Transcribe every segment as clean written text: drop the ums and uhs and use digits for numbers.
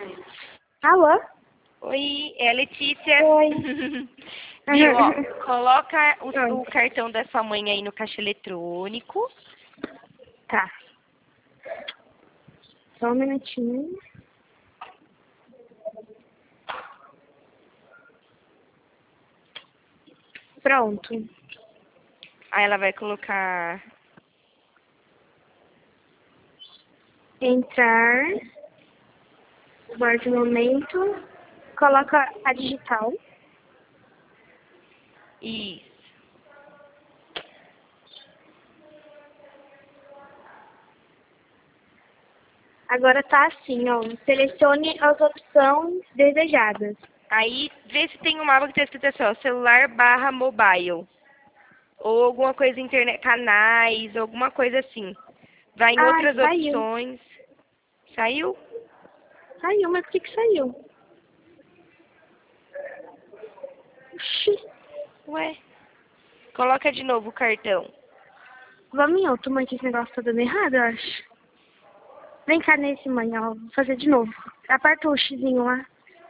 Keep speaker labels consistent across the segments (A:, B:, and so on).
A: Alô?
B: Oi, é a Letícia.
A: Oi.
B: Viu, ó, coloca o cartão da sua mãe aí no caixa eletrônico.
A: Tá. Só um minutinho. Pronto.
B: Aí ela vai colocar...
A: Entrar. Guarde o momento. Coloca a digital.
B: Isso.
A: Agora tá assim, ó. Selecione as opções desejadas.
B: Aí, vê se tem uma aba que tá escrito assim, ó, celular/mobile. Ou alguma coisa, internet, canais, alguma coisa assim. Vai em
A: Ah,
B: outras
A: saiu.
B: opções. Saiu?
A: Saiu, mas por que saiu? Oxi.
B: Ué. Coloca de novo o cartão.
A: Vamos em outro, mãe, que esse negócio tá dando errado, eu acho. Vem cá nesse, mãe, ó. Vou fazer de novo. Aperta o xizinho lá.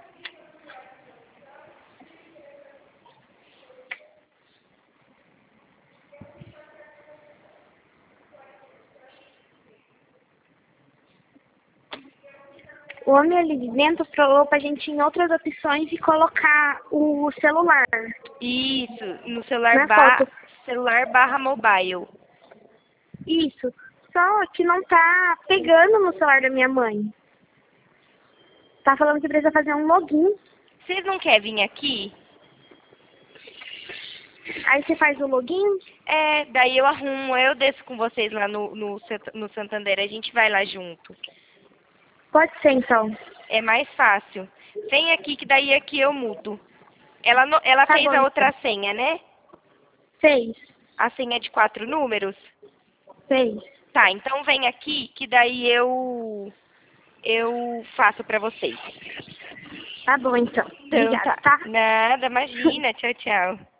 A: O homem ali de dentro falou pra gente ir em outras opções e colocar o celular
B: Isso, no
A: na foto.
B: celular/mobile.
A: Isso. Só que não tá pegando no celular da minha mãe. Tá falando que precisa fazer um login.
B: Vocês não querem vir aqui?
A: Aí você faz o login.
B: É, daí eu arrumo, eu desço com vocês lá no Santander, a gente vai lá junto.
A: Pode ser, então.
B: É mais fácil. Vem aqui que daí aqui eu mudo. Ela
A: Tá
B: fez
A: bom,
B: a
A: então.
B: outra senha, né?
A: 6.
B: A senha de 4 números?
A: 6.
B: Tá, então vem aqui que daí eu faço pra vocês.
A: Tá bom, então.
B: Então
A: Obrigada,
B: tá.
A: tá?
B: Nada, imagina. Tchau, tchau.